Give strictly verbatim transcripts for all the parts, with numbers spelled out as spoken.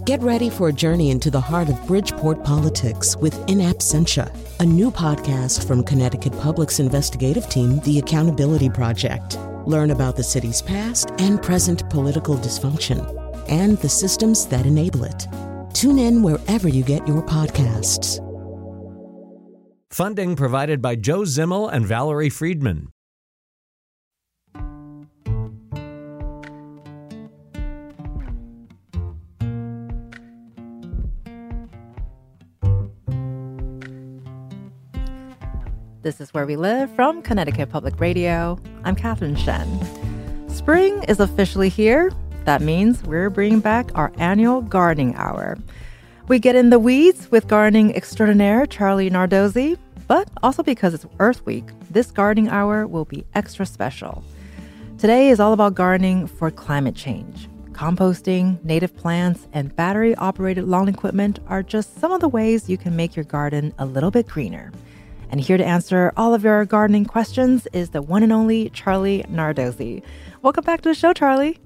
Get ready for a journey into the heart of Bridgeport politics with In Absentia, a new podcast from Connecticut Public's investigative team, The Accountability Project. Learn about the city's past and present political dysfunction and the systems that enable it. Tune in wherever you get your podcasts. Funding provided by Joe Zimmel and Valerie Friedman. This is Where We Live from Connecticut Public Radio. I'm Catherine Shen. Spring is officially here. That means we're bringing back our annual gardening hour. We get in the weeds with gardening extraordinaire Charlie Nardozzi, but also because it's Earth Week, this gardening hour will be extra special. Today is all about gardening for climate change. Composting, native plants, and battery-operated lawn equipment are just some of the ways you can make your garden a little bit greener. And here to answer all of your gardening questions is the one and only Charlie Nardozzi. Welcome back to the show, Charlie.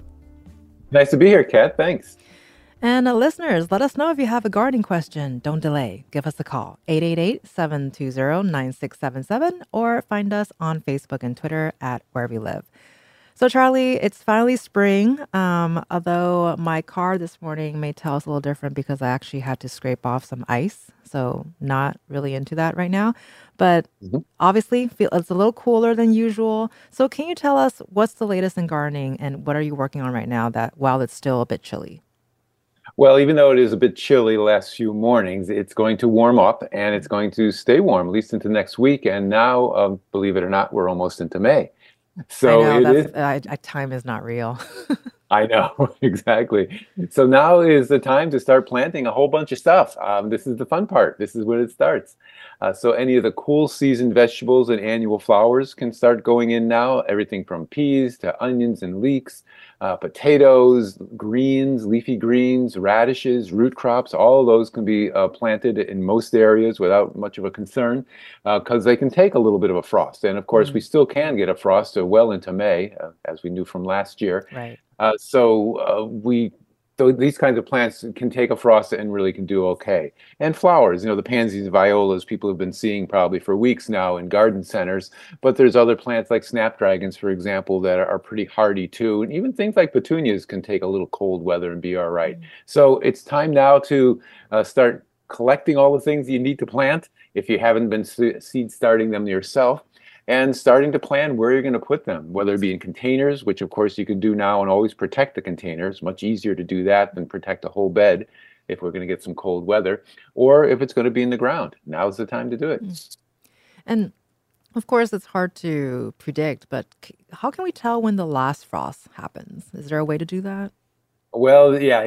Nice to be here, Kat. Thanks. And uh, listeners, let us know if you have a gardening question. Don't delay. Give us a call, eight eight eight, seven two zero, nine six seven seven, or find us on Facebook and Twitter at Where We Live. So, Charlie, it's finally spring, um, although my car this morning may tell us a little different because I actually had to scrape off some ice. So not really into that right now. But mm-hmm. obviously, feel it's a little cooler than usual. So can you tell us what's the latest in gardening and what are you working on right now that while it's still a bit chilly? Well, even though it is a bit chilly the last few mornings, it's going to warm up and it's going to stay warm, at least into next week. And now, um, believe it or not, we're almost into May. So I know, it is, I, I, time is not real. I know, exactly. So now is the time to start planting a whole bunch of stuff. Um, this is the fun part. This is when it starts. Uh, so any of the cool season vegetables and annual flowers can start going in now. Everything from peas to onions and leeks, uh, potatoes, greens, leafy greens, radishes, root crops. All of those can be uh, planted in most areas without much of a concern because uh, they can take a little bit of a frost. And of course, mm. we still can get a frost uh, well into May, uh, as we knew from last year. Right. Uh, so uh, we, th- these kinds of plants can take a frost and really can do okay. And flowers, you know, the pansies, violas, people have been seeing probably for weeks now in garden centers. But there's other plants like snapdragons, for example, that are, are pretty hardy too. And even things like petunias can take a little cold weather and be all right. Mm-hmm. So it's time now to uh, start collecting all the things you need to plant if you haven't been se- seed starting them yourself. And starting to plan where you're going to put them, whether it be in containers, which of course you can do now and always protect the containers. Much easier to do that than protect a whole bed if we're going to get some cold weather, or if it's going to be in the ground. Now's the time to do it. And of course, it's hard to predict, but how can we tell when the last frost happens? Is there a way to do that? Well, yeah,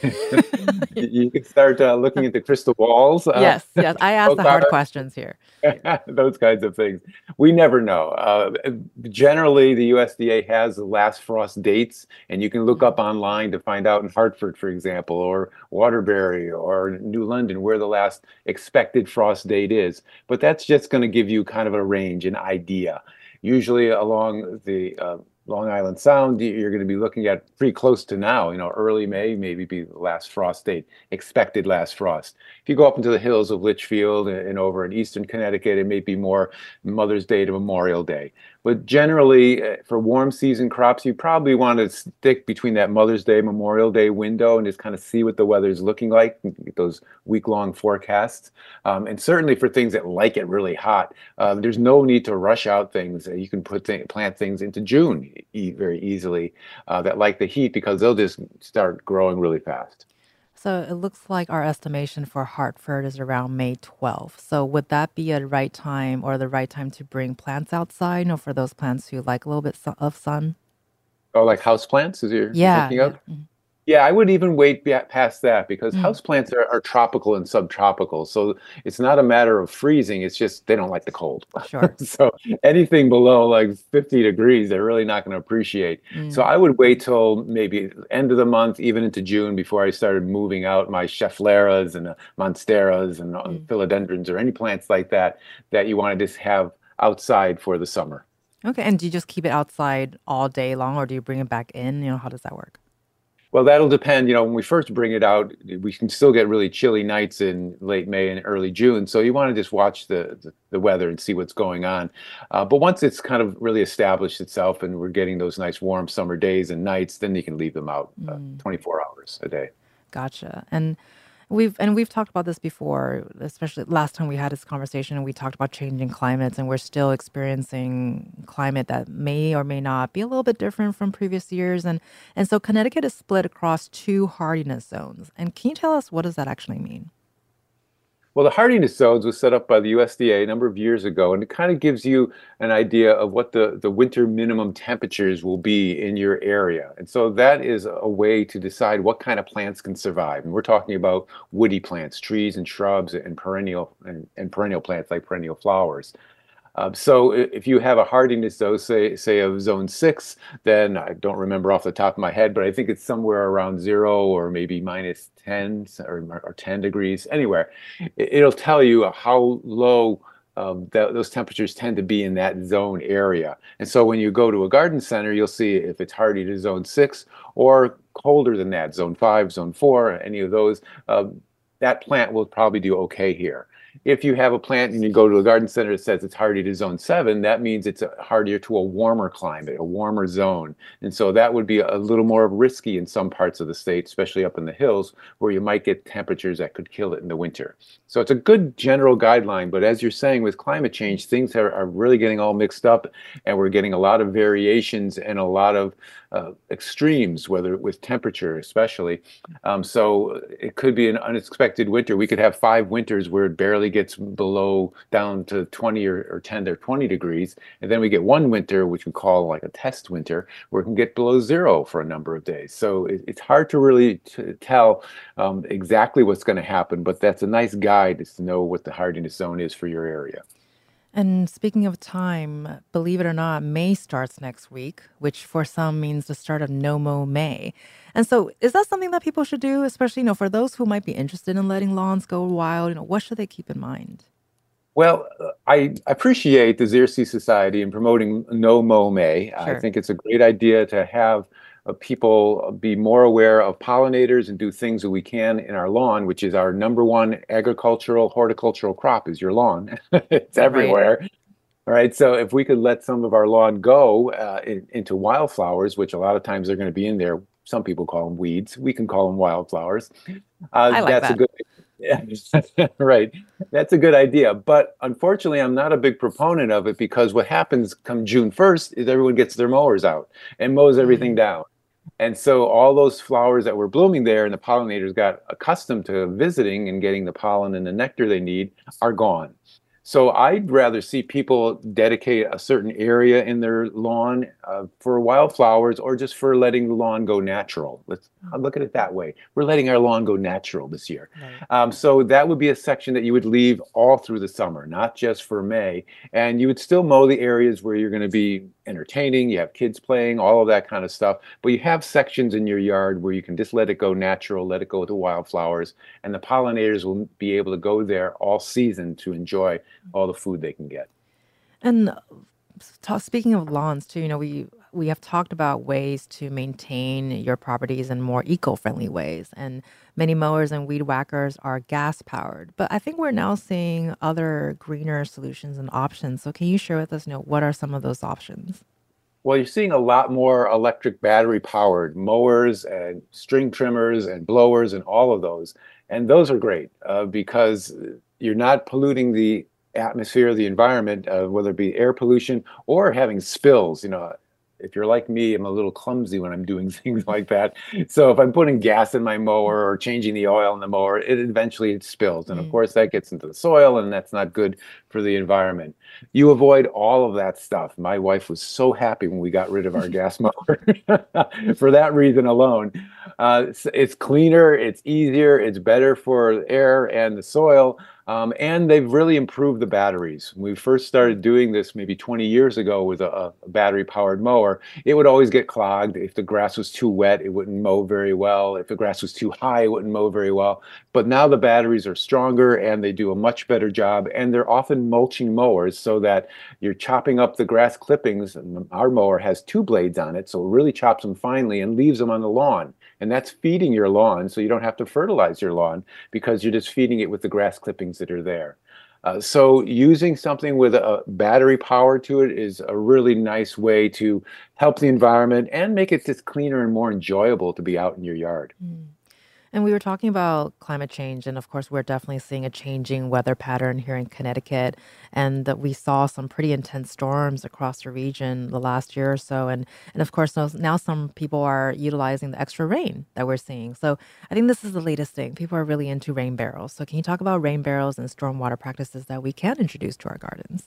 you can start uh, looking at the crystal balls. Uh, yes, yes. I ask the hard questions here. Those kinds of things. We never know. Uh, generally, the U S D A has the last frost dates, and you can look up online to find out in Hartford, for example, or Waterbury or New London where the last expected frost date is. But that's just going to give you kind of a range, an idea. Usually along the uh, Long Island Sound, you're going to be looking at pretty close to now, you know, early May, maybe be the last frost date, expected last frost. If you go up into the hills of Litchfield and, and over in eastern Connecticut, it may be more Mother's Day to Memorial Day. But generally, uh, for warm season crops, you probably want to stick between that Mother's Day, Memorial Day window and just kind of see what the weather's looking like, get those week-long forecasts. Um, and certainly for things that like it really hot, uh, there's no need to rush out things. You can put th- plant things into June e- very easily uh, that like the heat because they'll just start growing really fast. So it looks like our estimation for Hartford is around May twelfth. So would that be a right time or the right time to bring plants outside, you know, for those plants who like a little bit of sun? Oh, like house plants, is you're yeah, thinking yeah. of? Mm-hmm. Yeah, I would even wait past that because Mm. houseplants are, are tropical and subtropical. So it's not a matter of freezing. It's just they don't like the cold. Sure. So anything below like fifty degrees, they're really not going to appreciate. Mm. So I would wait till maybe end of the month, even into June, before I started moving out my Scheffleras and uh, Monsteras and uh, Mm. philodendrons or any plants like that that you want to just have outside for the summer. Okay. And do you just keep it outside all day long or do you bring it back in? You know, how does that work? Well, that'll depend. You know, when we first bring it out, we can still get really chilly nights in late May and early June. So you want to just watch the the, the weather and see what's going on. Uh, but once it's kind of really established itself and we're getting those nice warm summer days and nights, then you can leave them out uh, Mm, twenty-four hours a day. gotcha. And we've and we've talked about this before, especially last time we had this conversation and we talked about changing climates and we're still experiencing climate that may or may not be a little bit different from previous years. And and so Connecticut is split across two hardiness zones. And can you tell us what does that actually mean? Well, the hardiness zones was set up by the U S D A a number of years ago, and it kind of gives you an idea of what the, the winter minimum temperatures will be in your area. And so that is a way to decide what kind of plants can survive. And we're talking about woody plants, trees and shrubs and perennial and, and perennial plants like perennial flowers. Um, so i- if you have a hardiness zone, say say of zone six, then I don't remember off the top of my head, but I think it's somewhere around zero or maybe minus ten or, or ten degrees, anywhere. It- It'll tell you how low um, th those temperatures tend to be in that zone area. And so when you go to a garden center, you'll see if it's hardy to zone six or colder than that, zone five, zone four, any of those, um, that plant will probably do okay here. If you have a plant and you go to a garden center that says it's hardy to zone seven, that means it's a- hardier to a warmer climate, a warmer zone. And so that would be a little more risky in some parts of the state, especially up in the hills, where you might get temperatures that could kill it in the winter. So it's a good general guideline, but as you're saying, with climate change, things are, are really getting all mixed up, and we're getting a lot of variations and a lot of uh, extremes, whether with temperature especially. Um, so it could be an unexpected winter. We could have five winters where it barely gets below down to twenty or, or ten or twenty degrees. And then we get one winter, which we call like a test winter, where it can get below zero for a number of days. So it, it's hard to really t tell um, exactly what's going to happen, but that's a nice guide is to know what the hardiness zone is for your area. And speaking of time, believe it or not, May starts next week, which for some means the start of No Mow May. And so is that something that people should do, especially, you know, for those who might be interested in letting lawns go wild, you know, what should they keep in mind? Well, uh, I appreciate the Xerces Society in promoting No Mow May. I Sure. think it's a great idea to have uh, people be more aware of pollinators and do things that we can in our lawn, which is our number one agricultural, horticultural crop is your lawn. It's Right. everywhere. All right, so if we could let some of our lawn go uh, in, into wildflowers, which a lot of times they're going to be in there, some people call them weeds. We can call them wildflowers. Uh, I like that's a that. good, yeah, right. That's a good idea. But unfortunately, I'm not a big proponent of it because what happens come June first is everyone gets their mowers out and mows everything Mm, down. And so all those flowers that were blooming there and the pollinators got accustomed to visiting and getting the pollen and the nectar they need are gone. So I'd rather see people dedicate a certain area in their lawn uh, for wildflowers or just for letting the lawn go natural. Let's I'll look at it that way. We're letting our lawn go natural this year. right. Um, so that would be a section that you would leave all through the summer, not just for May. And you would still mow the areas where you're going to be entertaining, you have kids playing, all of that kind of stuff. But you have sections in your yard where you can just let it go natural, let it go to wildflowers, and the pollinators will be able to go there all season to enjoy all the food they can get. And uh, s- ta- speaking of lawns too, you know, we we have talked about ways to maintain your properties in more eco-friendly ways. And many mowers and weed whackers are gas powered. But I think we're now seeing other greener solutions and options. So can you share with us, you know, what are some of those options? Well, you're seeing a lot more electric battery powered mowers and string trimmers and blowers and all of those. And those are great uh, because you're not polluting the atmosphere, the environment, uh, whether it be air pollution or having spills. You know, if you're like me, I'm a little clumsy when I'm doing things like that. So if I'm putting gas in my mower or changing the oil in the mower, it eventually it spills. And of Mm, course, that gets into the soil, and that's not good for the environment. You avoid all of that stuff. My wife was so happy when we got rid of our gas mower for that reason alone. Uh, it's, it's cleaner, it's easier, it's better for the air and the soil. Um, and they've really improved the batteries. When we first started doing this maybe twenty years ago with a, a battery powered mower, it would always get clogged. If the grass was too wet, it wouldn't mow very well. If the grass was too high, it wouldn't mow very well. But now the batteries are stronger and they do a much better job. And they're often mulching mowers so that you're chopping up the grass clippings. And our mower has two blades on it, so it really chops them finely and leaves them on the lawn. and that's feeding your lawn, so you don't have to fertilize your lawn because you're just feeding it with the grass clippings that are there. Uh, so using something with a battery power to it is a really nice way to help the environment and make it just cleaner and more enjoyable to be out in your yard. Mm. And we were talking about climate change, and of course, we're definitely seeing a changing weather pattern here in Connecticut, and that we saw some pretty intense storms across the region the last year or so, and and of course, now now some people are utilizing the extra rain that we're seeing. So I think this is the latest thing. People are really into rain barrels. So can you talk about rain barrels and stormwater practices that we can introduce to our gardens?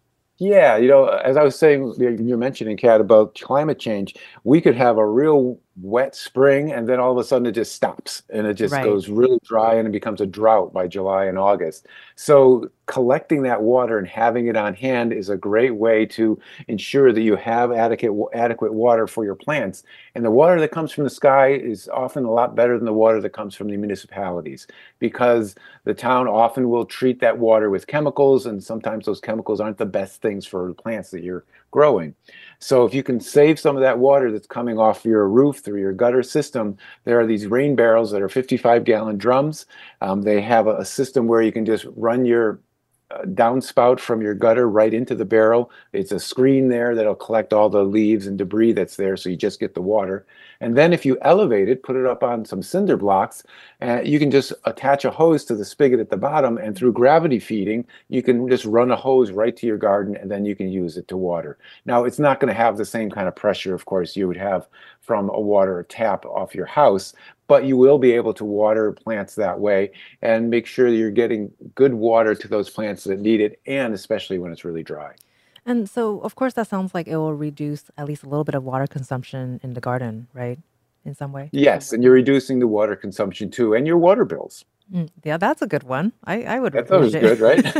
Yeah, you know, as I was saying, you- you're mentioning, Kat, about climate change, we could have a real wet spring and then all of a sudden it just stops and it just Right. goes really dry and it becomes a drought by July and August. So collecting that water and having it on hand is a great way to ensure that you have adequate adequate water for your plants. And the water that comes from the sky is often a lot better than the water that comes from the municipalities because the town often will treat that water with chemicals, and sometimes those chemicals aren't the best things for the plants that you're growing. So if you can save some of that water that's coming off your roof through your gutter system, there are these rain barrels that are fifty-five gallon drums. Um, they have a, a system where you can just run your uh, downspout from your gutter right into the barrel. It's a screen there that'll collect all the leaves and debris that's there, so you just get the water. And then if you elevate it, put it up on some cinder blocks, uh, you can just attach a hose to the spigot at the bottom, and through gravity feeding, you can just run a hose right to your garden, and then you can use it to water. Now, it's not going to have the same kind of pressure, of course, you would have from a water tap off your house, but you will be able to water plants that way and make sure that you're getting good water to those plants that need it, and especially when it's really dry. And so, of course, that sounds like it will reduce at least a little bit of water consumption in the garden, right? In some way. Yes, and you're reducing the water consumption too, and your water bills. Mm, yeah, that's a good one. I, I would That's always appreciate. good,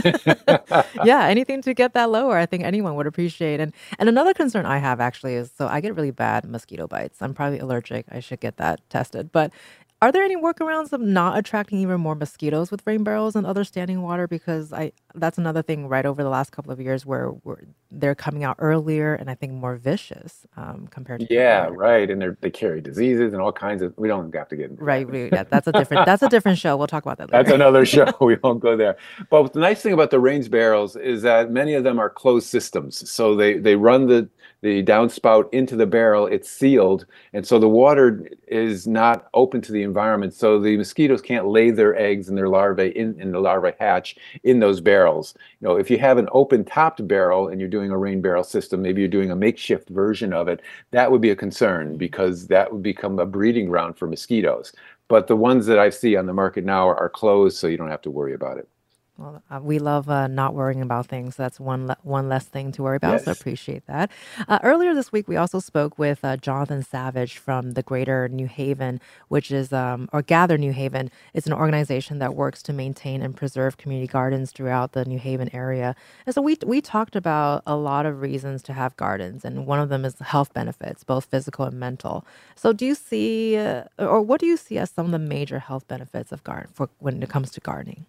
right? Yeah, anything to get that lower, I think anyone would appreciate. And and another concern I have actually is so I get really bad mosquito bites. I'm probably allergic. I should get that tested. But are there any workarounds of not attracting even more mosquitoes with rain barrels and other standing water? Because I that's another thing right over the last couple of years where, where they're coming out earlier and I think more vicious um, compared to Yeah, before. right. And they they carry diseases and all kinds of. We don't have to get into Right. We, yeah, that's a different that's a that. different show. We'll talk about that That's later. another show. We won't go there. But the nice thing about the rains barrels is that many of them are closed systems. So they they run the the downspout into the barrel. It's sealed, and so the water is not open to the environment. So the mosquitoes can't lay their eggs and their larvae in, in the larvae hatch in those barrels. You know, if you have an open topped barrel and you're doing a rain barrel system, maybe you're doing a makeshift version of it, that would be a concern because that would become a breeding ground for mosquitoes. But the ones that I see on the market now are, are closed, so you don't have to worry about it. Well, uh, we love uh, not worrying about things. That's one le- one less thing to worry about. So Yes. appreciate that. Uh, earlier this week, we also spoke with uh, Jonathan Savage from the Greater New Haven, which is um, or Gather New Haven. It's an organization that works to maintain and preserve community gardens throughout the New Haven area. And so we we talked about a lot of reasons to have gardens, and one of them is health benefits, both physical and mental. So do you see, uh, or what do you see as some of the major health benefits of garden for when it comes to gardening?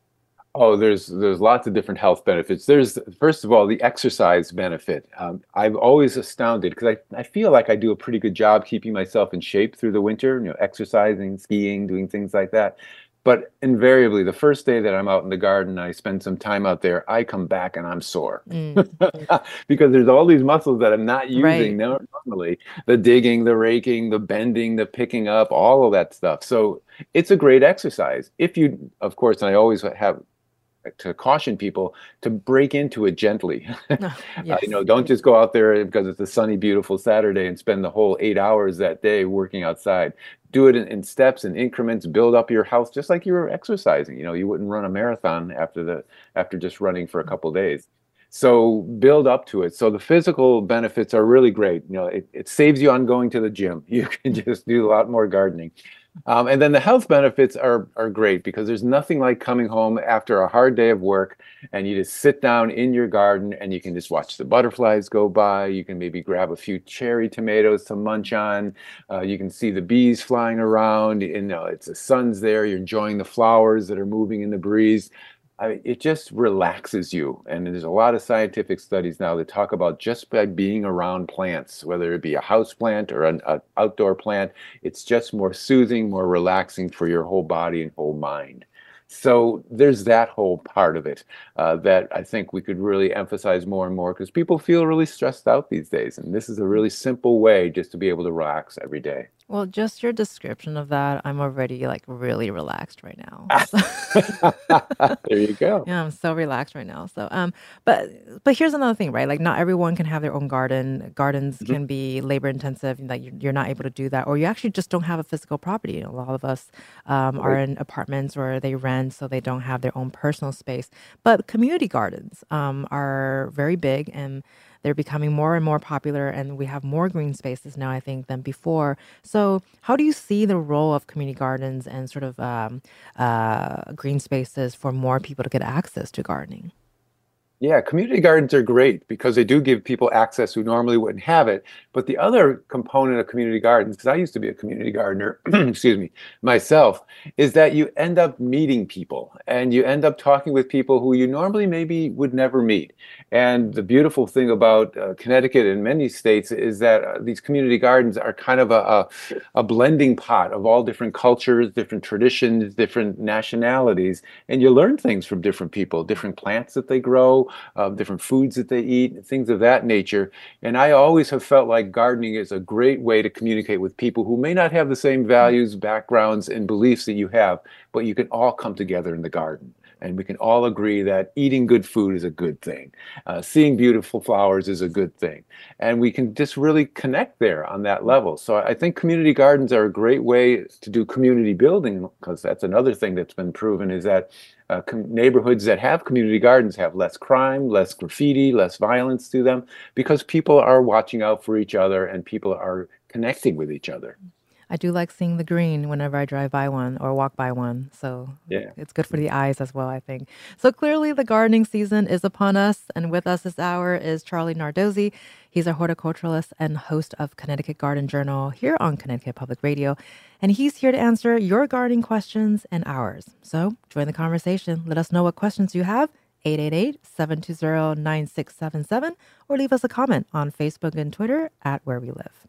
Oh, there's there's lots of different health benefits. There's first of all the exercise benefit. Um, I'm always astounded because I, I feel like I do a pretty good job keeping myself in shape through the winter, you know, exercising, skiing, doing things like that. But invariably, the first day that I'm out in the garden, I spend some time out there, I come back and I'm sore Mm, because there's all these muscles that I'm not using right. nor- normally, the digging, the raking, the bending, the picking up, all of that stuff. So it's a great exercise. If you, of course, and I always have to caution people to break into it gently. Oh, Uh, you know, yes. don't just go out there because it's a sunny, beautiful Saturday and spend the whole eight hours that day working outside. Do it in, in steps and increments, build up your health just like you were exercising. You know, you wouldn't run a marathon after the after just running for a couple days. So build up to it. So the physical benefits are really great. You know, it, it saves you on going to the gym. You can just do a lot more gardening. Um, and then the health benefits are are great because there's nothing like coming home after a hard day of work and you just sit down in your garden and you can just watch the butterflies go by. You can maybe grab a few cherry tomatoes to munch on. Uh, you can see the bees flying around. And, you know, it's the sun's there. You're enjoying the flowers that are moving in the breeze. I mean, it just relaxes you. And there's a lot of scientific studies now that talk about just by being around plants, whether it be a house plant or an a outdoor plant, it's just more soothing, more relaxing for your whole body and whole mind. So there's that whole part of it uh, that I think we could really emphasize more and more because people feel really stressed out these days. And this is a really simple way just to be able to relax every day. Well, just your description of that, I'm already like really relaxed right now. There you go. Yeah, I'm so relaxed right now. So, um, but but here's another thing, right? Like, not everyone can have their own garden. Gardens Mhm. can be labor intensive, and like you're, you're not able to do that, or you actually just don't have a physical property. A lot of us um, are Right. in apartments or they rent, so they don't have their own personal space. But community gardens um, are very big, and they're becoming more and more popular, and we have more green spaces now, I think, than before. So, how do you see the role of community gardens and sort of um, uh, green spaces for more people to get access to gardening? Yeah, community gardens are great because they do give people access who normally wouldn't have it. But the other component of community gardens, because I used to be a community gardener, excuse me, myself, is that you end up meeting people and you end up talking with people who you normally maybe would never meet. And the beautiful thing about uh, Connecticut and many states is that uh, these community gardens are kind of a, a, a blending pot of all different cultures, different traditions, different nationalities. And you learn things from different people, different plants that they grow, uh, different foods that they eat, things of that nature. And I always have felt like gardening is a great way to communicate with people who may not have the same values, backgrounds, and beliefs that you have, but you can all come together in the garden. And we can all agree that eating good food is a good thing. Uh, seeing beautiful flowers is a good thing. And we can just really connect there on that level. So I think community gardens are a great way to do community building, because that's another thing that's been proven is that uh, com- neighborhoods that have community gardens have less crime, less graffiti, less violence to them, because people are watching out for each other and people are connecting with each other. I do like seeing the green whenever I drive by one or walk by one. So Yeah. it's good for the eyes as well, I think. So clearly the gardening season is upon us. And with us this hour is Charlie Nardozzi. He's a horticulturalist and host of Connecticut Garden Journal here on Connecticut Public Radio. And he's here to answer your gardening questions and ours. So join the conversation. Let us know what questions you have. eight eight eight, seven two zero, nine six seven seven or leave us a comment on Facebook and Twitter at Where We Live.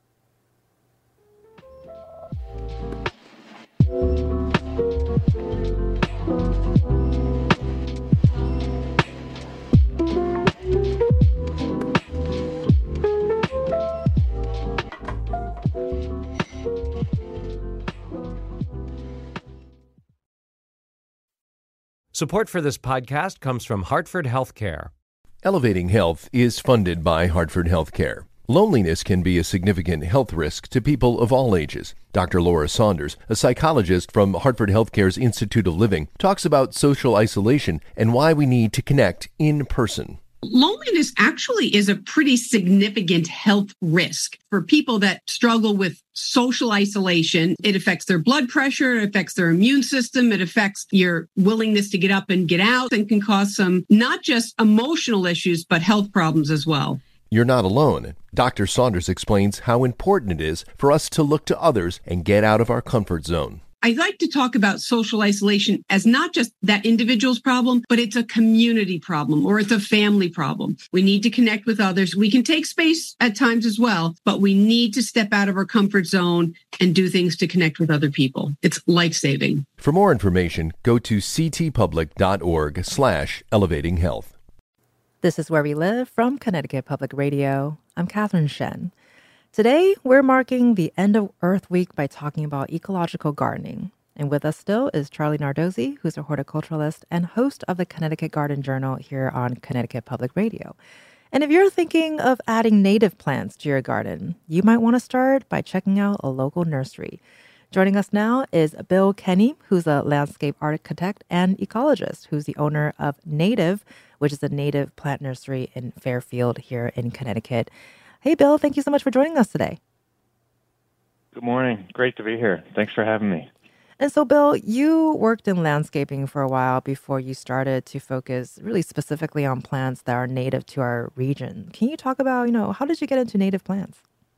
Support for this podcast comes from Hartford Healthcare. Elevating Health is funded by Hartford Healthcare. Loneliness can be a significant health risk to people of all ages. Doctor Laura Saunders, a psychologist from Hartford Healthcare's Institute of Living, talks about social isolation and why we need to connect in person. Loneliness actually is a pretty significant health risk for people that struggle with social isolation. It affects their blood pressure, it affects their immune system, it affects your willingness to get up and get out, and can cause some not just emotional issues, but health problems as well. You're not alone. Doctor Saunders explains how important it is for us to look to others and get out of our comfort zone. I like to talk about social isolation as not just that individual's problem, but it's a community problem or it's a family problem. We need to connect with others. We can take space at times as well, but we need to step out of our comfort zone and do things to connect with other people. It's life-saving. For more information, go to ctpublic.org slash elevating health. This is Where We Live from Connecticut Public Radio. I'm Catherine Shen. Today, we're marking the end of Earth Week by talking about ecological gardening. And with us still is Charlie Nardozzi, who's a horticulturalist and host of the Connecticut Garden Journal here on Connecticut Public Radio. And if you're thinking of adding native plants to your garden, you might want to start by checking out a local nursery. Joining us now is Bill Kenny, who's a landscape architect and ecologist, who's the owner of Native, which is a native plant nursery in Fairfield here in Connecticut. Hey, Bill, thank you so much for joining us today. Good morning. Great to be here. Thanks for having me. And so, Bill, you worked in landscaping for a while before you started to focus really specifically on plants that are native to our region. Can you talk about, you know, how did you get into native plants?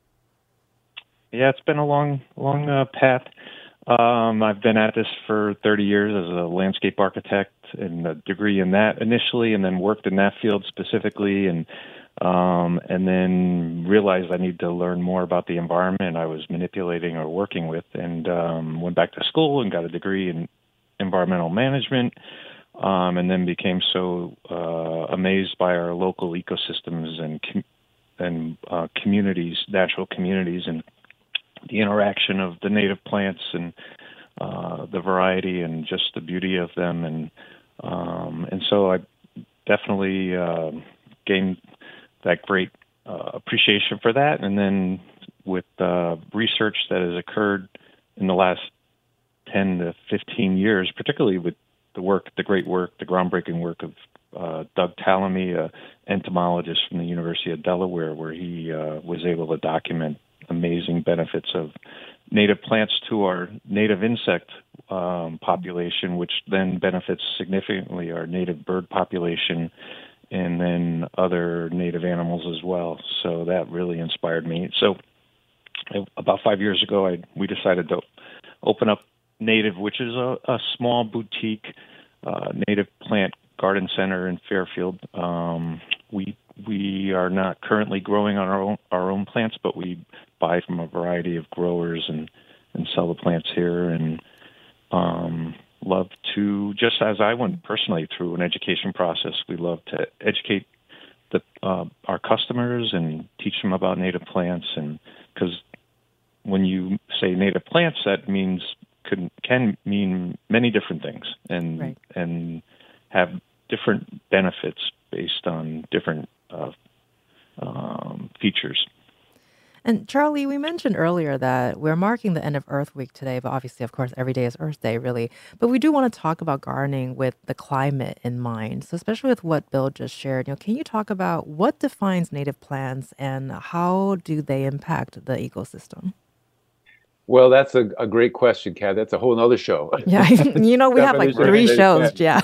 Yeah, it's been a long, long uh, path. Um, I've been at this for thirty years as a landscape architect, and a degree in that initially, and then worked in that field specifically, and um, and then realized I need to learn more about the environment I was manipulating or working with, and um, went back to school and got a degree in environmental management, um, and then became so uh, amazed by our local ecosystems and com- and uh, communities, natural communities, and the interaction of the native plants and uh, the variety and just the beauty of them. And um, and so I definitely uh, gained that great uh, appreciation for that. And then with uh, research that has occurred in the last ten to fifteen years, particularly with the work, the great work, the groundbreaking work of uh, Doug Tallamy, an entomologist from the University of Delaware, where he uh, was able to document amazing benefits of native plants to our native insect um, population, which then benefits significantly our native bird population and then other native animals as well. So that really inspired me. So about five years ago, I we decided to open up Native, which is a, a small boutique uh, native plant garden center in Fairfield. Um, we we are not currently growing on our own our own plants, but we buy from a variety of growers and, and sell the plants here. And um, love to, just as I went personally through an education process, we love to educate the uh, our customers and teach them about native plants. And because when you say native plants, that means can can mean many different things, and right. and have different benefits based on different uh, um, features. And Charlie, we mentioned earlier that we're marking the end of Earth Week today, but obviously, of course, every day is Earth Day, really. But we do want to talk about gardening with the climate in mind. So especially with what Bill just shared, you know, can you talk about what defines native plants and how do they impact the ecosystem? Well, that's a, a great question, Kat. That's a whole other show. Yeah, you know, we have like three shows. Yeah.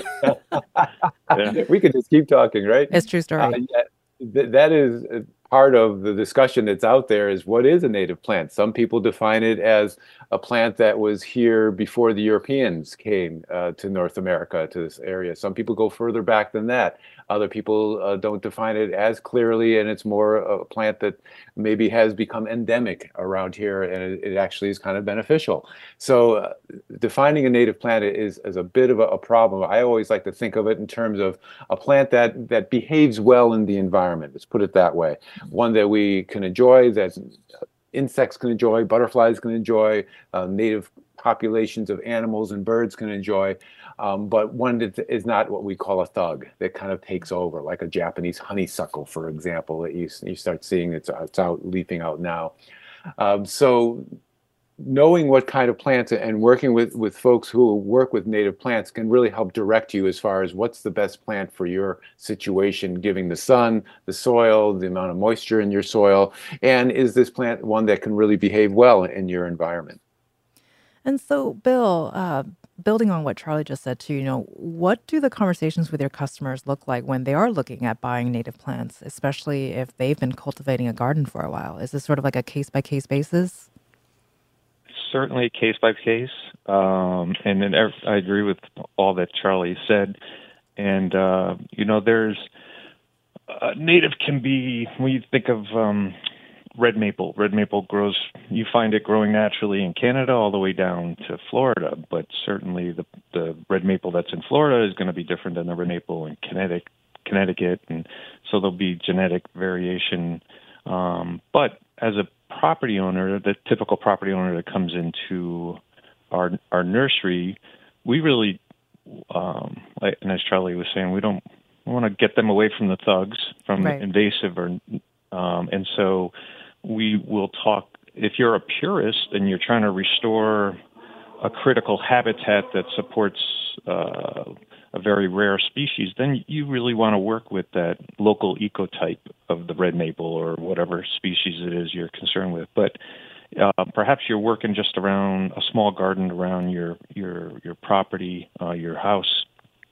yeah. We could just keep talking, right? It's a true story. Uh, yeah, th- that is part of the discussion that's out there is what is a native plant? Some people define it as a plant that was here before the Europeans came uh, to North America, to this area. Some people go further back than that. Other people uh, don't define it as clearly, and it's more a plant that maybe has become endemic around here, and it, it actually is kind of beneficial. So uh, defining a native plant is, is a bit of a, a problem. I always like to think of it in terms of a plant that, that behaves well in the environment. Let's put it that way. One that we can enjoy, that insects can enjoy, butterflies can enjoy, uh, native populations of animals and birds can enjoy, um, but one that is not what we call a thug, that kind of takes over, like a Japanese honeysuckle, for example, that you, you start seeing it's, it's out leafing out now. Um, so knowing what kind of plants and working with, with folks who work with native plants can really help direct you as far as what's the best plant for your situation, giving the sun, the soil, the amount of moisture in your soil, and is this plant one that can really behave well in your environment? And so, Bill, uh, building on what Charlie just said too, you know, what do the conversations with your customers look like when they are looking at buying native plants, especially if they've been cultivating a garden for a while? Is this sort of like a case-by-case basis? Certainly case by case, um, and then I agree with all that Charlie said. And uh, you know, there's uh, native can be when you think of um, red maple. Red maple grows. You find it growing naturally in Canada all the way down to Florida. But certainly, the the red maple that's in Florida is going to be different than the red maple in Connecticut. Connecticut, and so there'll be genetic variation. Um, but as a property owner, the typical property owner that comes into our our nursery, we really, um, like, and as Charlie was saying, we don't want to get them away from the thugs, from right. invasive, or um, and so we will talk. If you're a purist and you're trying to restore a critical habitat that supports uh, a very rare species, then you really want to work with that local ecotype of the red maple or whatever species it is you're concerned with. But uh, perhaps you're working just around a small garden around your your your property, uh, your house.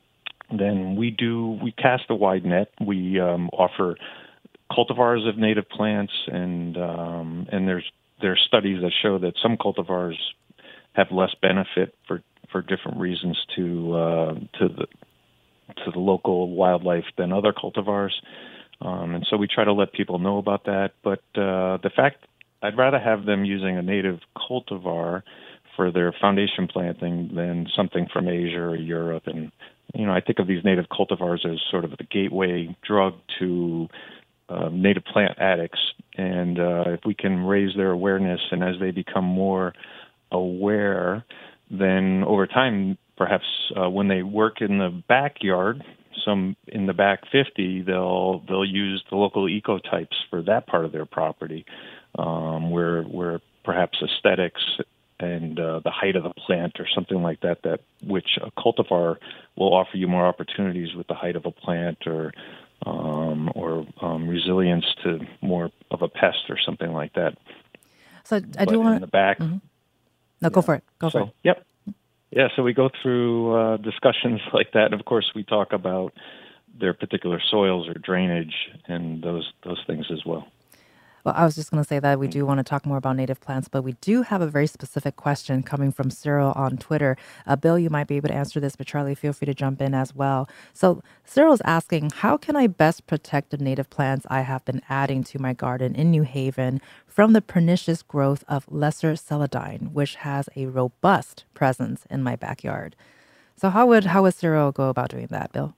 Then we do we cast a wide net. We um, offer cultivars of native plants, and um, and there's there's studies that show that some cultivars have less benefit for for different reasons to uh, to the to the local wildlife than other cultivars. Um, and so we try to let people know about that. But uh, the fact, I'd rather have them using a native cultivar for their foundation planting than something from Asia or Europe. And, you know, I think of these native cultivars as sort of the gateway drug to uh, native plant addicts. And uh, if we can raise their awareness, and as they become more aware, then over time, perhaps uh, when they work in the backyard, some in the back fifty, they'll they'll use the local ecotypes for that part of their property, um, where where perhaps aesthetics and uh, the height of the plant or something like that, that which a cultivar will offer you more opportunities with the height of a plant or um, or um, resilience to more of a pest or something like that. So I but do want in the back. Mm-hmm. No, yeah. go for it. Go so, for it. Yep. Yeah, so we go through uh, discussions like that. And of course, we talk about their particular soils or drainage and those those things as well. Well, I was just going to say that we do want to talk more about native plants, but we do have a very specific question coming from Cyril on Twitter. Uh, Bill, you might be able to answer this, but Charlie, feel free to jump in as well. So Cyril's asking, how can I best protect the native plants I have been adding to my garden in New Haven from the pernicious growth of lesser celandine, which has a robust presence in my backyard? So how would how would Cyril go about doing that, Bill?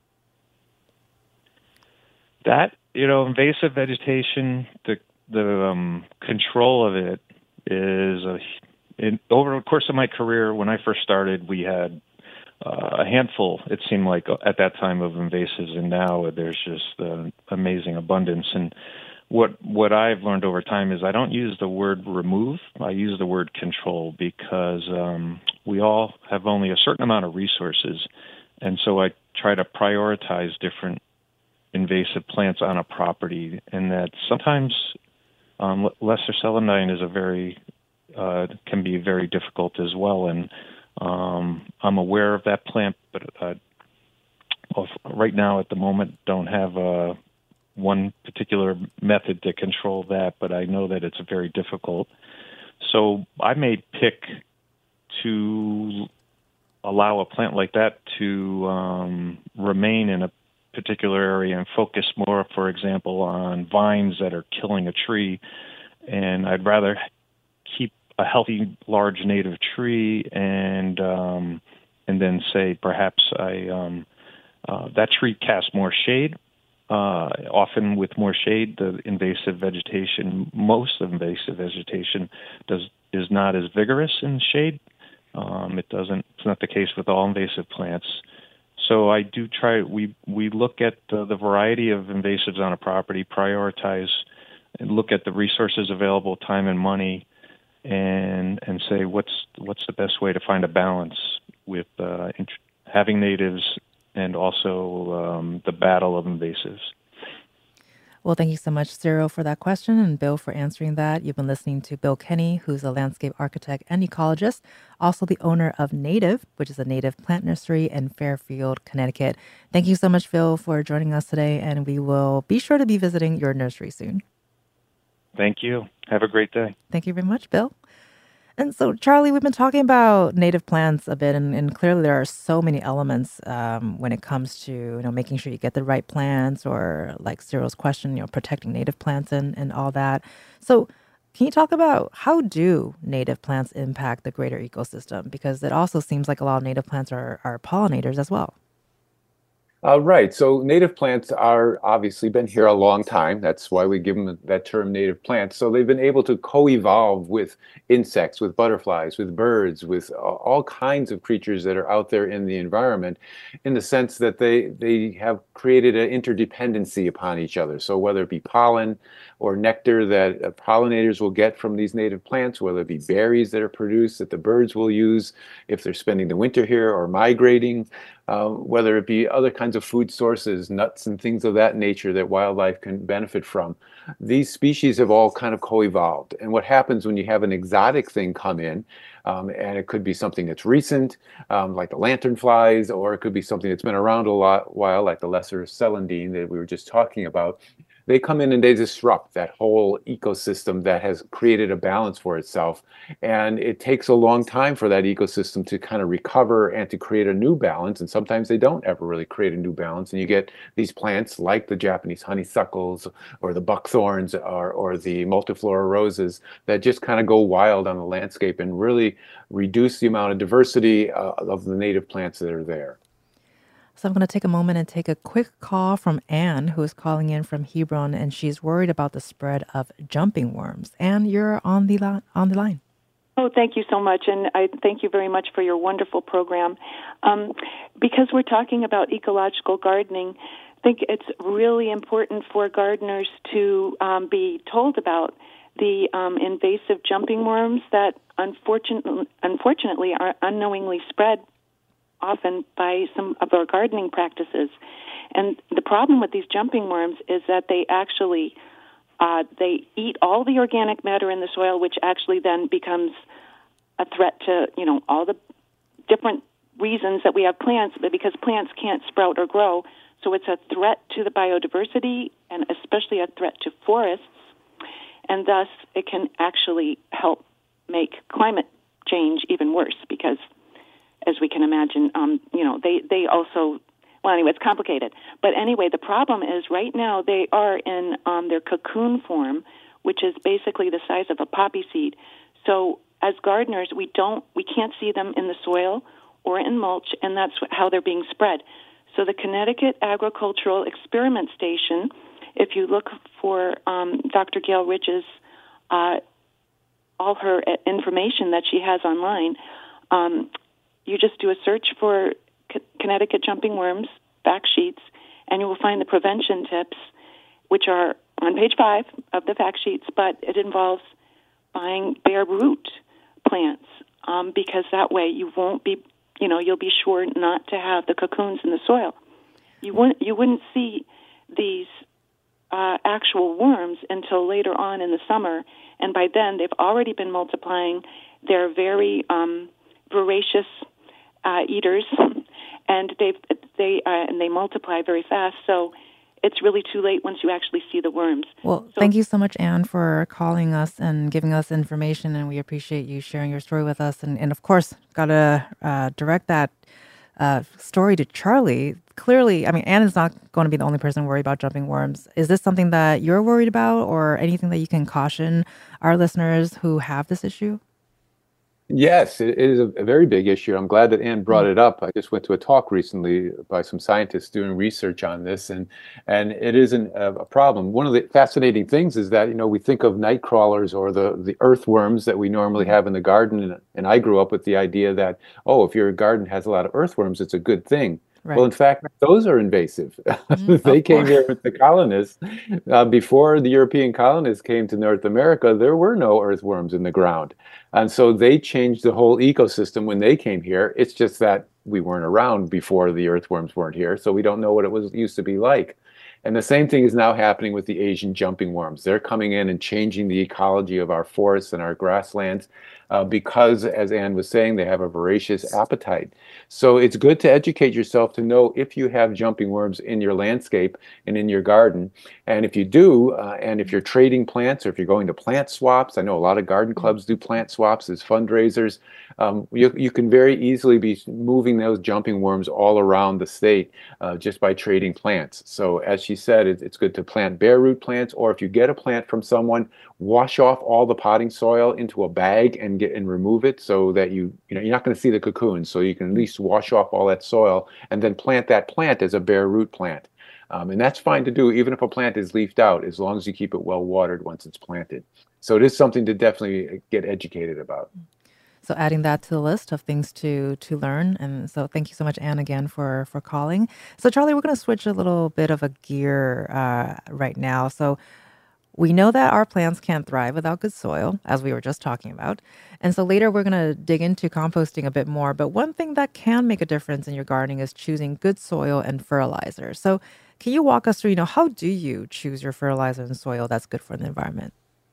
That, you know, invasive vegetation, the The um, control of it is a, in, over the course of my career. When I first started, we had uh, a handful. It seemed like at that time of invasives, and now there's just an amazing abundance. And what what I've learned over time is I don't use the word remove. I use the word control because um, we all have only a certain amount of resources, and so I try to prioritize different invasive plants on a property, and that sometimes Um, lesser celandine is a very uh, can be very difficult as well, and um, I'm aware of that plant, but uh, right now at the moment don't have uh, one particular method to control that. But I know that it's very difficult. So I may pick to allow a plant like that to um, remain in a particular area and focus more, for example, on vines that are killing a tree. And I'd rather keep a healthy, large native tree and um, and then say perhaps I um, uh, that tree casts more shade. Uh, often with more shade, the invasive vegetation, most of invasive vegetation does is not as vigorous in shade. Um, it doesn't. It's not the case with all invasive plants. So I do try. We we look at the, the variety of invasives on a property, prioritize, and look at the resources available, time and money, and and say what's what's the best way to find a balance with uh, int- having natives and also um, the battle of invasives. Well, thank you so much, Cyril, for that question, and Bill for answering that. You've been listening to Bill Kenny, who's a landscape architect and ecologist, also the owner of Native, which is a native plant nursery in Fairfield, Connecticut. Thank you so much, Phil, for joining us today, and we will be sure to be visiting your nursery soon. Thank you. Have a great day. Thank you very much, Bill. And so, Charlie, we've been talking about native plants a bit, and, and clearly there are so many elements um, when it comes to, you know, making sure you get the right plants, or like Cyril's question, you know, protecting native plants and, and all that. So can you talk about how do native plants impact the greater ecosystem? Because it also seems like a lot of native plants are, are pollinators as well. Uh, right. So native plants are obviously been here a long time. That's why we give them that term native plants. So they've been able to co-evolve with insects, with butterflies, with birds, with all kinds of creatures that are out there in the environment, in the sense that they, they have created an interdependency upon each other. So whether it be pollen or nectar that pollinators will get from these native plants, whether it be berries that are produced that the birds will use if they're spending the winter here or migrating, Uh, whether it be other kinds of food sources, nuts and things of that nature that wildlife can benefit from. These species have all kind of co-evolved. And what happens when you have an exotic thing come in, um, and it could be something that's recent, um, like the lanternflies, or it could be something that's been around a lot while, like the lesser celandine that we were just talking about. they come in and they disrupt that whole ecosystem that has created a balance for itself. And it takes a long time for that ecosystem to kind of recover and to create a new balance. And sometimes they don't ever really create a new balance. And you get these plants like the Japanese honeysuckles or the buckthorns or, or the multiflora roses that just kind of go wild on the landscape and really reduce the amount of diversity uh, of the native plants that are there. So I'm going to take a moment and take a quick call from Anne, who is calling in from Hebron, and she's worried about the spread of jumping worms. Anne, you're on the li- on the line. Oh, thank you so much, and I thank you very much for your wonderful program. Um, because we're talking about ecological gardening, I think it's really important for gardeners to um, be told about the um, invasive jumping worms that unfortunately, unfortunately are unknowingly spread often by some of our gardening practices. And the problem with these jumping worms is that they actually uh, they eat all the organic matter in the soil, which actually then becomes a threat to, you know, all the different reasons that we have plants, because plants can't sprout or grow. So it's a threat to the biodiversity and especially a threat to forests. And thus it can actually help make climate change even worse because, as we can imagine, um, you know, they, they also, well, anyway, it's complicated. But anyway, the problem is right now they are in um, their cocoon form, which is basically the size of a poppy seed. So as gardeners, we don't, we can't see them in the soil or in mulch, and that's how they're being spread. So the Connecticut Agricultural Experiment Station, if you look for um, Doctor Gail Ridge's, uh, all her information that she has online, um, you just do a search for C- Connecticut jumping worms, fact sheets, and you will find the prevention tips, which are on page five of the fact sheets, but it involves buying bare root plants um, because that way you won't be, you know, you'll be sure not to have the cocoons in the soil. You wouldn't, you wouldn't see these uh, actual worms until later on in the summer, and by then they've already been multiplying. They're very um, voracious Uh, eaters, and they they uh, and they multiply very fast. So it's really too late once you actually see the worms. Well, so, thank you so much, Anne, for calling us and giving us information, and we appreciate you sharing your story with us. And, and of course, got to uh, direct that uh, story to Charlie. Clearly, I mean, Anne is not going to be the only person worried about jumping worms. Is this something that you're worried about, or anything that you can caution our listeners who have this issue? Yes, it is a, a very big issue. I'm glad that Anne brought it up. I just went to a talk recently by some scientists doing research on this, and and it isn't a, a problem. One of the fascinating things is that, you know, we think of night crawlers or the, the earthworms that we normally have in the garden, and, and I grew up with the idea that, oh, if your garden has a lot of earthworms, it's a good thing. Right. Well, in fact, those are invasive. Mm, they came here with the colonists. Uh, before the European colonists came to North America, there were no earthworms in the ground. And so they changed the whole ecosystem when they came here. It's just that we weren't around before the earthworms weren't here, so we don't know what it was used to be like. And the same thing is now happening with the Asian jumping worms. They're coming in and changing the ecology of our forests and our grasslands uh, because, as Anne was saying, they have a voracious appetite. So it's good to educate yourself to know if you have jumping worms in your landscape and in your garden. And if you do, uh, and if you're trading plants or if you're going to plant swaps, I know a lot of garden clubs do plant swaps as fundraisers. Um, you, you can very easily be moving those jumping worms all around the state uh, just by trading plants. So as she said, it, it's good to plant bare root plants, or if you get a plant from someone, wash off all the potting soil into a bag and get and remove it so that you, you know, you're not going to see the cocoons. So you can at least wash off all that soil and then plant that plant as a bare root plant. Um, and that's fine to do, even if a plant is leafed out, as long as you keep it well watered once it's planted. So it is something to definitely get educated about. So adding that to the list of things to to learn. And so thank you so much, Anne, again, for, for calling. So Charlie, we're going to switch a little bit of a gear uh, right now. So we know that our plants can't thrive without good soil, as we were just talking about. And so later we're going to dig into composting a bit more. But one thing that can make a difference in your gardening is choosing good soil and fertilizer. So can you walk us through, you know, how do you choose your fertilizer and soil that's good for the environment?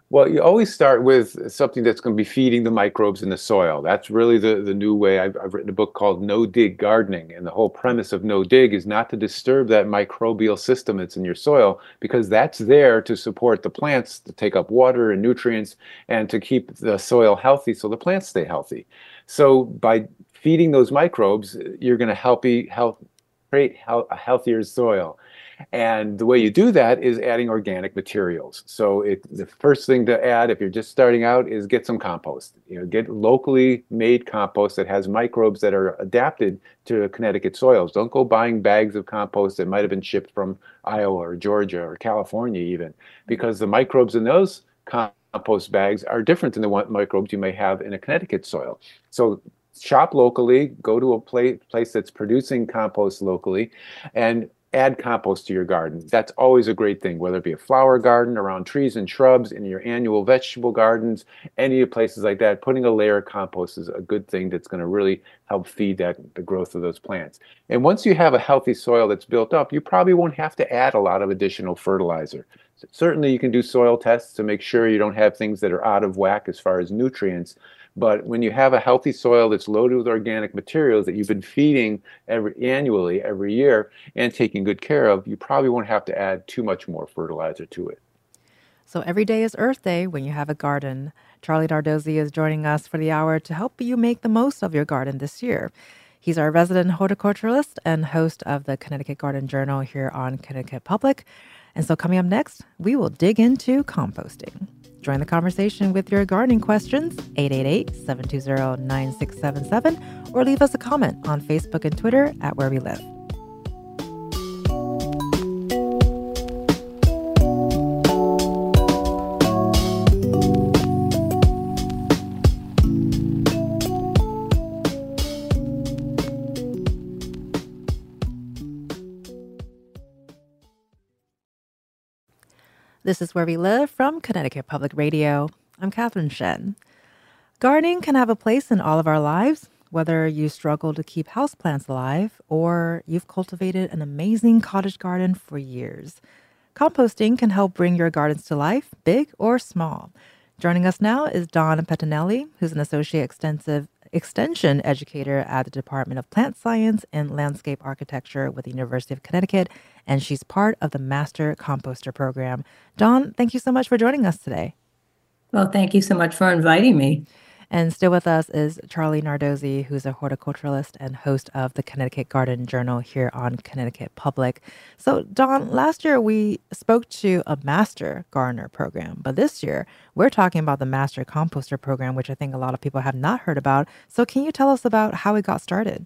Well, you always start with something that's going to be feeding the microbes in the soil. That's really the, the new way. I've, I've written a book called No Dig Gardening. And the whole premise of no dig is not to disturb that microbial system that's in your soil, because that's there to support the plants to take up water and nutrients and to keep the soil healthy so the plants stay healthy. So by feeding those microbes, you're going to help, help create a healthier soil. And the way you do that is adding organic materials. So it, the first thing to add, if you're just starting out, is get some compost. You know, get locally made compost that has microbes that are adapted to Connecticut soils. Don't go buying bags of compost that might have been shipped from Iowa or Georgia or California even, because the microbes in those compost bags are different than the one microbes you may have in a Connecticut soil. So shop locally, go to a place, place that's producing compost locally, and add compost to your garden. That's always a great thing, whether it be a flower garden, around trees and shrubs, in your annual vegetable gardens, any places like that. Putting a layer of compost is a good thing that's going to really help feed that the growth of those plants. And once you have a healthy soil that's built up, you probably won't have to add a lot of additional fertilizer. Certainly you can do soil tests to make sure you don't have things that are out of whack as far as nutrients. But when you have a healthy soil that's loaded with organic materials that you've been feeding every annually, every year, and taking good care of, you probably won't have to add too much more fertilizer to it. So every day is Earth Day when you have a garden. Charlie Nardozzi is joining us for the hour to help you make the most of your garden this year. He's our resident horticulturalist and host of the Connecticut Garden Journal here on Connecticut Public. And so coming up next, we will dig into composting. Join the conversation with your gardening questions, eight eight eight, seven two zero, nine six seven seven, or leave us a comment on Facebook and Twitter at Where We Live. This is Where We Live from Connecticut Public Radio. I'm Catherine Shen. Gardening can have a place in all of our lives, whether you struggle to keep houseplants alive or you've cultivated an amazing cottage garden for years. Composting can help bring your gardens to life, big or small. Joining us now is Dawn Pettinelli, who's an associate extensive extension educator at the Department of Plant Science and Landscape Architecture with the University of Connecticut, and she's part of the Master Composter program. Dawn, thank you so much for joining us today. Well, thank you so much for inviting me. And still with us is Charlie Nardozzi, who's a horticulturalist and host of the Connecticut Garden Journal here on Connecticut Public. So, Dawn, last year we spoke to a Master Gardener program, but this year we're talking about the Master Composter program, which I think a lot of people have not heard about. So can you tell us about how it got started?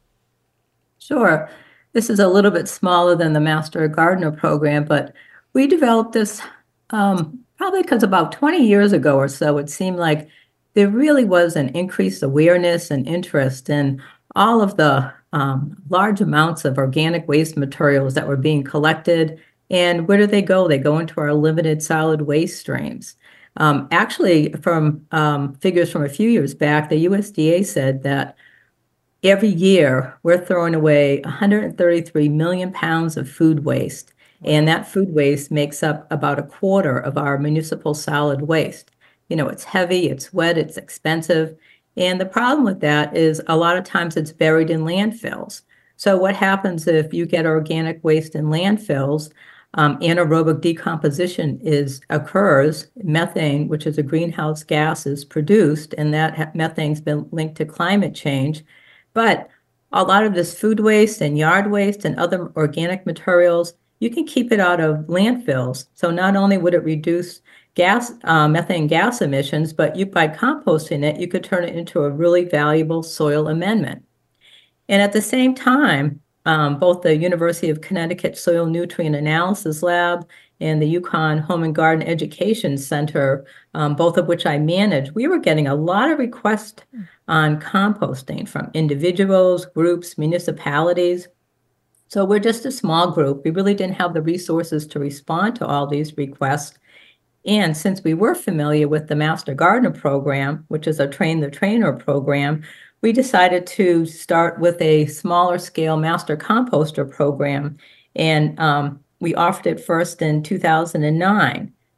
Sure. This is a little bit smaller than the Master Gardener program, but we developed this um, probably because about twenty years ago or so, it seemed like there really was an increased awareness and interest in all of the um, large amounts of organic waste materials that were being collected. And where do they go? They go into our limited solid waste streams. Um, actually, from um, figures from a few years back, the U S D A said that every year we're throwing away one hundred thirty-three million pounds of food waste. And that food waste makes up about a quarter of our municipal solid waste. You know, it's heavy, it's wet, it's expensive. And the problem with that is a lot of times it's buried in landfills. So what happens if you get organic waste in landfills? Um, anaerobic decomposition is occurs. Methane, which is a greenhouse gas, is produced, and that ha- methane's been linked to climate change. But a lot of this food waste and yard waste and other organic materials, you can keep it out of landfills. So not only would it reduce gas, uh, methane gas emissions, but you by composting it, you could turn it into a really valuable soil amendment. And at the same time, um, both the University of Connecticut Soil Nutrient Analysis Lab and the UConn Home and Garden Education Center, um, both of which I manage, we were getting a lot of requests on composting from individuals, groups, municipalities. So we're just a small group. We really didn't have the resources to respond to all these requests. And since we were familiar with the Master Gardener program, which is a Train the Trainer program, we decided to start with a smaller scale Master Composter program. And um, we offered it first in two thousand nine.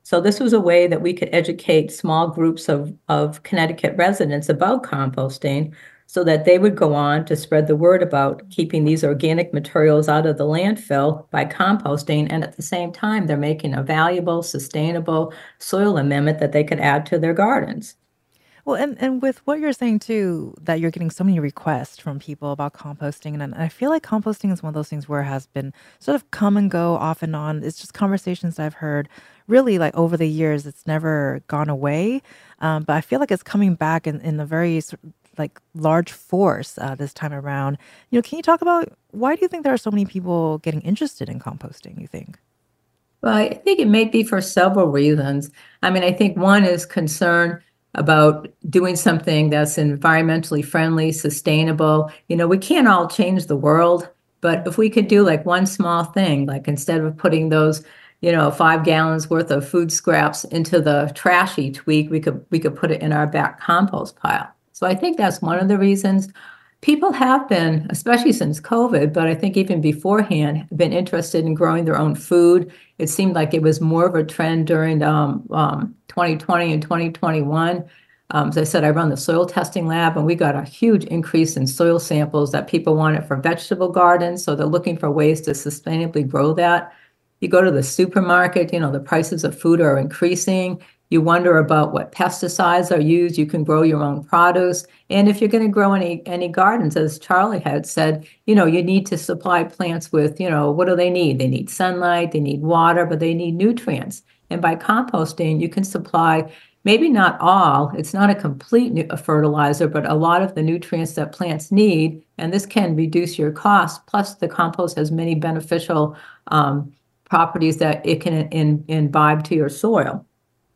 So this was a way that we could educate small groups of, of Connecticut residents about composting so that they would go on to spread the word about keeping these organic materials out of the landfill by composting. And at the same time, they're making a valuable, sustainable soil amendment that they could add to their gardens. Well, and, and with what you're saying too, that you're getting so many requests from people about composting, and I feel like composting is one of those things where it has been sort of come and go off and on. It's just conversations I've heard really like over the years. It's never gone away, um, but I feel like it's coming back in, in a very sort of, like large force uh, this time around. You know, can you talk about why do you think there are so many people getting interested in composting, you think? Well, I think it may be for several reasons. I mean, I think one is concern about doing something that's environmentally friendly, sustainable. You know, we can't all change the world, but if we could do like one small thing, like instead of putting those, you know, five gallons worth of food scraps into the trash each week, we could we could put it in our back compost pile. So I think that's one of the reasons. People have been, especially since COVID, but I think even beforehand, been interested in growing their own food. It seemed like it was more of a trend during um, um, twenty twenty and twenty twenty-one. Um, as I said, I run the soil testing lab, and we got a huge increase in soil samples that people wanted for vegetable gardens. So they're looking for ways to sustainably grow that. You go to the supermarket, you know, the prices of food are increasing. You wonder about what pesticides are used. You can grow your own produce. And if you're going to grow any any gardens, as Charlie had said, you know, you need to supply plants with, you know, what do they need? They need sunlight, they need water, but they need nutrients. And by composting, you can supply maybe not all, it's not a complete fertilizer, but a lot of the nutrients that plants need. And this can reduce your costs. Plus, the compost has many beneficial um, properties that it can in, imbibe to your soil.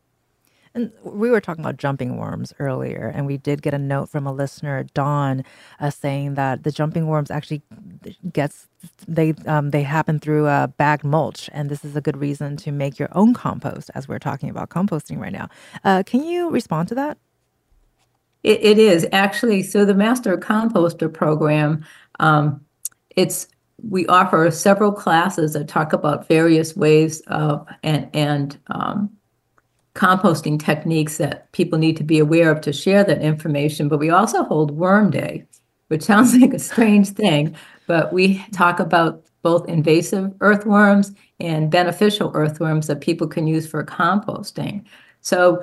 And we were talking about jumping worms earlier, and we did get a note from a listener, Dawn, uh, saying that the jumping worms actually gets they um, they happen through uh, bagged mulch, and this is a good reason to make your own compost. As we're talking about composting right now, uh, can you respond to that? It, it is actually so. The Master Composter program, um, it's we offer several classes that talk about various ways of and and um, composting techniques that people need to be aware of to share that information. But we also hold Worm Day, which sounds like a strange thing, but we talk about both invasive earthworms and beneficial earthworms that people can use for composting. So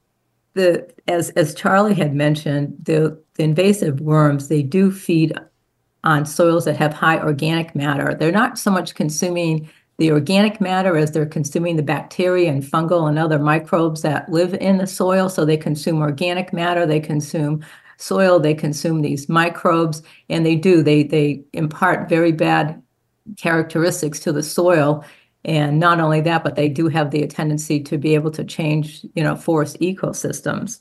the as as Charlie had mentioned, the, the invasive worms, they do feed on soils that have high organic matter. They're not so much consuming the organic matter as they're consuming the bacteria and fungal and other microbes that live in the soil. So they consume organic matter, they consume soil, they consume these microbes, and they do, they they impart very bad characteristics to the soil. And not only that, but they do have the tendency to be able to change, you know, forest ecosystems.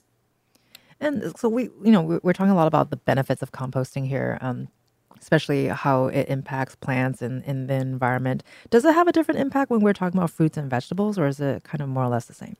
And so we, you know, we're talking a lot about the benefits of composting here. Um, especially how it impacts plants and in the environment. Does it have a different impact when we're talking about fruits and vegetables, or is it kind of more or less the same?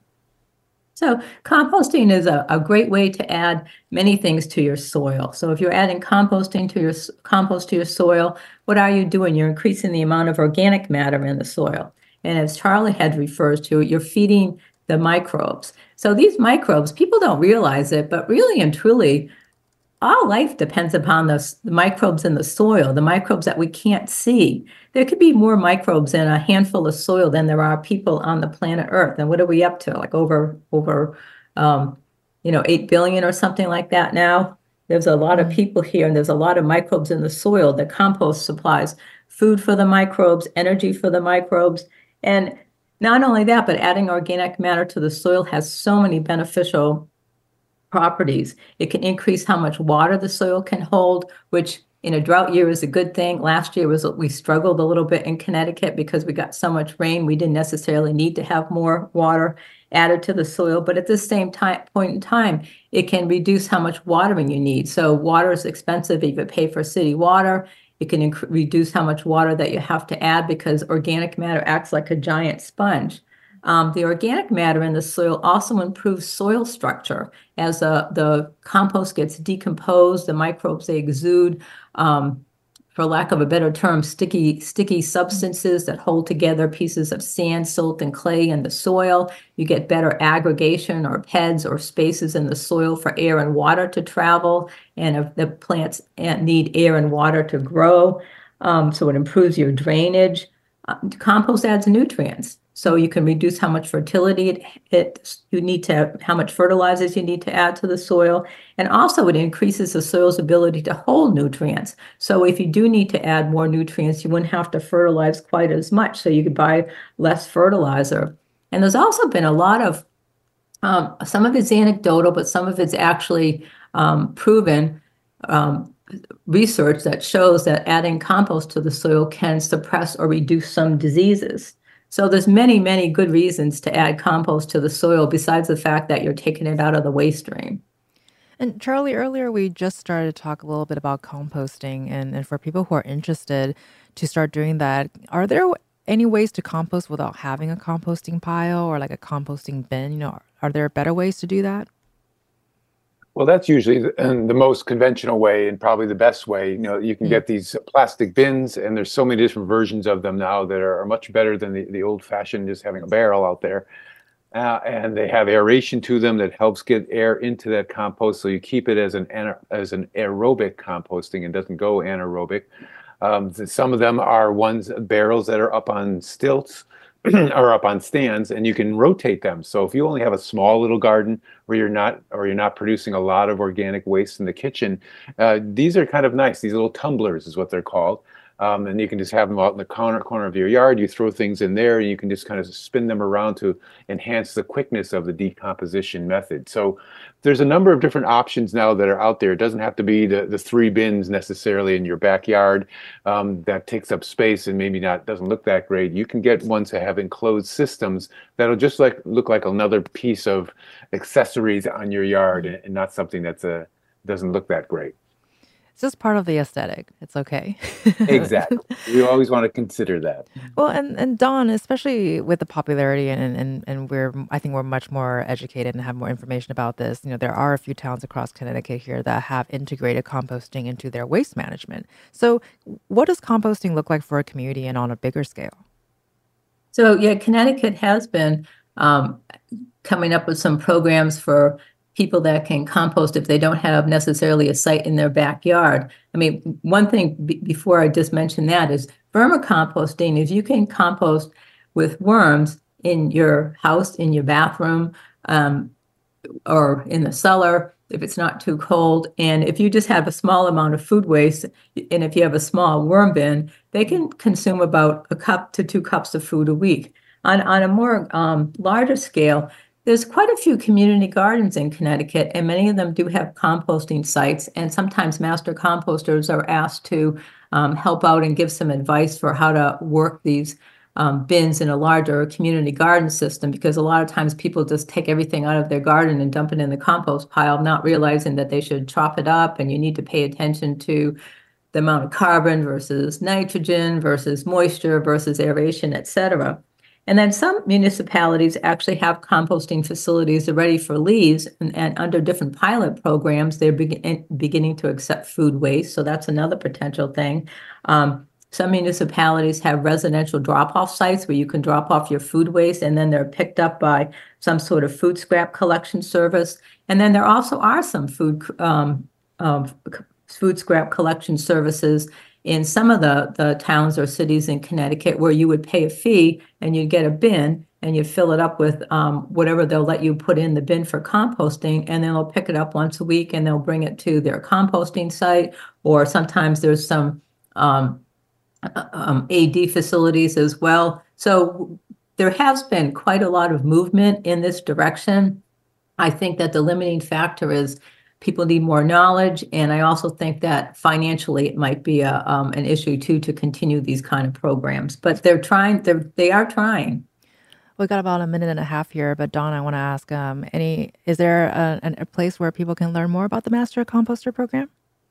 So composting is a, a great way to add many things to your soil. So if you're adding composting to your compost to your soil, what are you doing? You're increasing the amount of organic matter in the soil. And as Charlie had referred to, you're feeding the microbes. So these microbes, people don't realize it, but really and truly, all life depends upon the, the microbes in the soil, the microbes that we can't see. There could be more microbes in a handful of soil than there are people on the planet Earth. And what are we up to? Like over, over, um, you know, eight billion or something like that now. There's a lot of people here, and there's a lot of microbes in the soil. The compost supplies food for the microbes, energy for the microbes. And not only that, but adding organic matter to the soil has so many beneficial properties. It can increase how much water the soil can hold, which in a drought year is a good thing. Last year was we struggled a little bit in Connecticut because we got so much rain. We didn't necessarily need to have more water added to the soil, but at the same time point in time, it can reduce how much watering you need. So water is expensive if you pay for city water. It can inc- reduce how much water that you have to add because organic matter acts like a giant sponge. Um, the organic matter in the soil also improves soil structure. As uh, the compost gets decomposed, the microbes, they exude um, for lack of a better term, sticky, sticky substances that hold together pieces of sand, silt, and clay in the soil. You get better aggregation or beds or spaces in the soil for air and water to travel. And if the plants need air and water to grow, um, so it improves your drainage. Uh, compost adds nutrients. So you can reduce how much fertility it, it you need to, how much fertilizers you need to add to the soil. And also it increases the soil's ability to hold nutrients. So if you do need to add more nutrients, you wouldn't have to fertilize quite as much. So you could buy less fertilizer. And there's also been a lot of, um, some of it's anecdotal, but some of it's actually um, proven um, research that shows that adding compost to the soil can suppress or reduce some diseases. So there's many, many good reasons to add compost to the soil besides the fact that you're taking it out of the waste stream. And Charlie, earlier we just started to talk a little bit about composting, and, and for people who are interested to start doing that, are there any ways to compost without having a composting pile or like a composting bin? You know, are there better ways to do that? Well, that's usually the, the most conventional way and probably the best way. You know, you can get these plastic bins, and there's so many different versions of them now that are, are much better than the, the old-fashioned just having a barrel out there. Uh, and they have aeration to them that helps get air into that compost, so you keep it as an as an aerobic composting and doesn't go anaerobic. Um, some of them are ones barrels that are up on stilts or up on stands, and you can rotate them. So if you only have a small little garden where you're not or you're not producing a lot of organic waste in the kitchen, uh, these are kind of nice. These little tumblers is what they're called. Um, and you can just have them out in the corner corner of your yard. You throw things in there, and you can just kind of spin them around to enhance the quickness of the decomposition method. So there's a number of different options now that are out there. It doesn't have to be the, the three bins necessarily in your backyard um, that takes up space and maybe not doesn't look that great. You can get ones that have enclosed systems that'll just like look like another piece of accessories on your yard and, and not something that's a doesn't look that great. It's just part of the aesthetic. It's okay. Exactly. We always want to consider that. Well, and, and Dawn, especially with the popularity and, and, and we're, I think we're much more educated and have more information about this. You know, there are a few towns across Connecticut here that have integrated composting into their waste management. So what does composting look like for a community and on a bigger scale? So yeah, Connecticut has been um, coming up with some programs for people that can compost if they don't have necessarily a site in their backyard. I mean, one thing b- before I just mentioned that is vermicomposting. If you can compost with worms in your house, in your bathroom, um, or in the cellar, if it's not too cold, and if you just have a small amount of food waste, and if you have a small worm bin, they can consume about a cup to two cups of food a week. On, on a more um, larger scale, there's quite a few community gardens in Connecticut, and many of them do have composting sites. And sometimes master composters are asked to um, help out and give some advice for how to work these um, bins in a larger community garden system, because a lot of times people just take everything out of their garden and dump it in the compost pile, not realizing that they should chop it up, and you need to pay attention to the amount of carbon versus nitrogen versus moisture versus aeration, et cetera. And then some municipalities actually have composting facilities ready for leaves, and, and under different pilot programs, they're begin, beginning to accept food waste. So that's another potential thing. Um, some municipalities have residential drop-off sites where you can drop off your food waste, and then they're picked up by some sort of food scrap collection service. And then there also are some food um, um, food scrap collection services in some of the, the towns or cities in Connecticut where you would pay a fee and you'd get a bin and you'd fill it up with um, whatever they'll let you put in the bin for composting, and then they'll pick it up once a week and they'll bring it to their composting site. Or sometimes there's some um, um, A D facilities as well. So there has been quite a lot of movement in this direction. I think that the limiting factor is people need more knowledge, and I also think that financially it might be a um, an issue too to continue these kind of programs. But they're trying. They they are trying. We've got about a minute and a half here, but Dawn, I want to ask: um, any is there a, a place where people can learn more about the Master Composter program?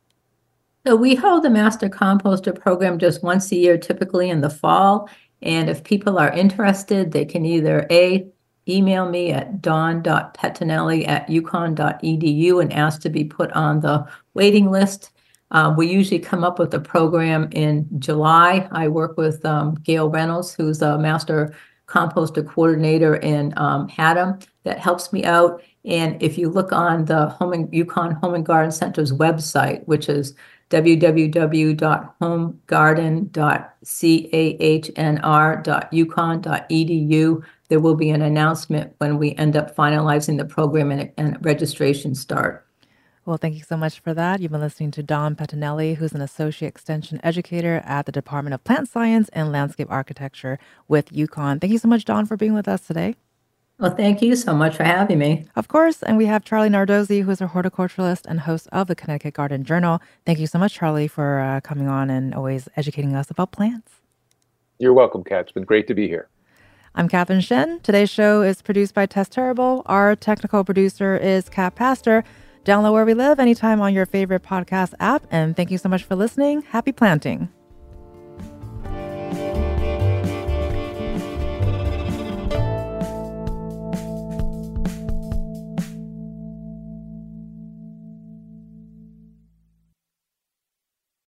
So we hold the Master Composter program just once a year, typically in the fall. And if people are interested, they can either a email me at dawn dot pettinelli at yukon dot e d u and ask to be put on the waiting list. Um, we usually come up with a program in July. I work with um, Gail Reynolds, who's a master composter coordinator in um, Haddam, that helps me out. And if you look on the Home and, Yukon Home and Garden Center's website, which is w w w dot home garden dot cahnr dot yukon dot e d u, there will be an announcement when we end up finalizing the program and, and registration start. Well, thank you so much for that. You've been listening to Dawn Pettinelli, who's an associate extension educator at the Department of Plant Science and Landscape Architecture with Yukon. Thank you so much, Dawn, for being with us today. Well, thank you so much for having me. Of course. And we have Charlie Nardozzi, who is a horticulturalist and host of the Connecticut Garden Journal. Thank you so much, Charlie, for uh, coming on and always educating us about plants. You're welcome, Kat. It's been great to be here. I'm Catherine Shen. Today's show is produced by Tess Terrible. Our technical producer is Kat Pastor. Download Where We Live anytime on your favorite podcast app. And thank you so much for listening. Happy planting.